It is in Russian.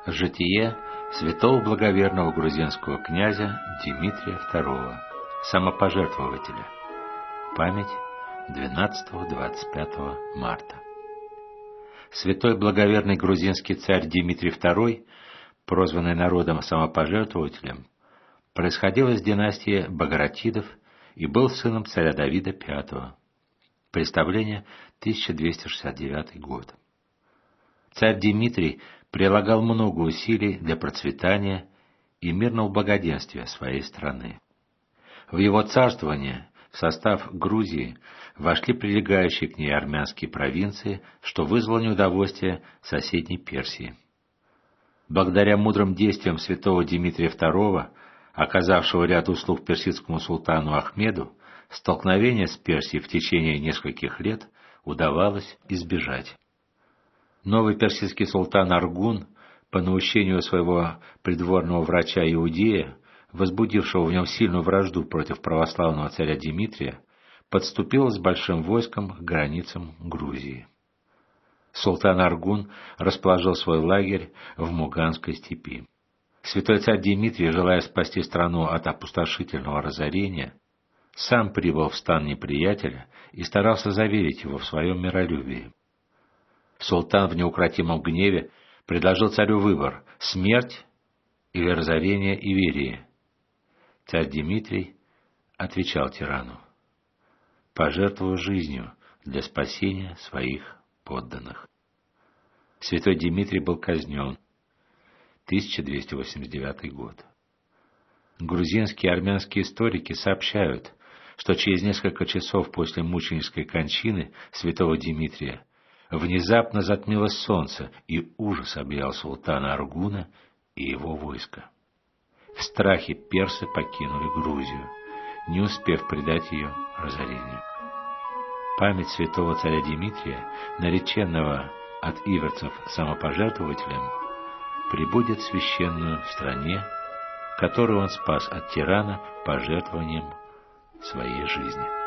Житие святого благоверного грузинского князя Димитрия II, самопожертвователя. Память 12-25 марта. Святой благоверный грузинский царь Димитрий II, прозванный народом самопожертвователем, происходил из династии Багратидов и был сыном царя Давида V. Представление 1269 год. Царь Димитрий прилагал много усилий для процветания и мирного благоденствия своей страны. В его царствование в состав Грузии вошли прилегающие к ней армянские провинции, что вызвало неудовольствие соседней Персии. Благодаря мудрым действиям святого Димитрия II, оказавшего ряд услуг персидскому султану Ахмеду, столкновение с Персией в течение нескольких лет удавалось избежать. Новый персидский султан Аргун, по наущению своего придворного врача Иудея, возбудившего в нем сильную вражду против православного царя Димитрия, подступил с большим войском к границам Грузии. Султан Аргун расположил свой лагерь в Муганской степи. Святой царь Димитрий, желая спасти страну от опустошительного разорения, сам прибыл в стан неприятеля и старался заверить его в своем миролюбии. Султан в неукротимом гневе предложил царю выбор — смерть или разорение Иверии. Царь Димитрий отвечал тирану: «Пожертвую жизнью для спасения своих подданных». Святой Димитрий был казнен. 1289 год. Грузинские и армянские историки сообщают, что через несколько часов после мученической кончины святого Димитрия внезапно затмилось солнце, и ужас объял султана Аргуна и его войско. В страхе персы покинули Грузию, не успев предать ее разорению. Память святого царя Димитрия, нареченного от иверцев самопожертвователем, пребудет священную в стране, которую он спас от тирана пожертвованием своей жизни.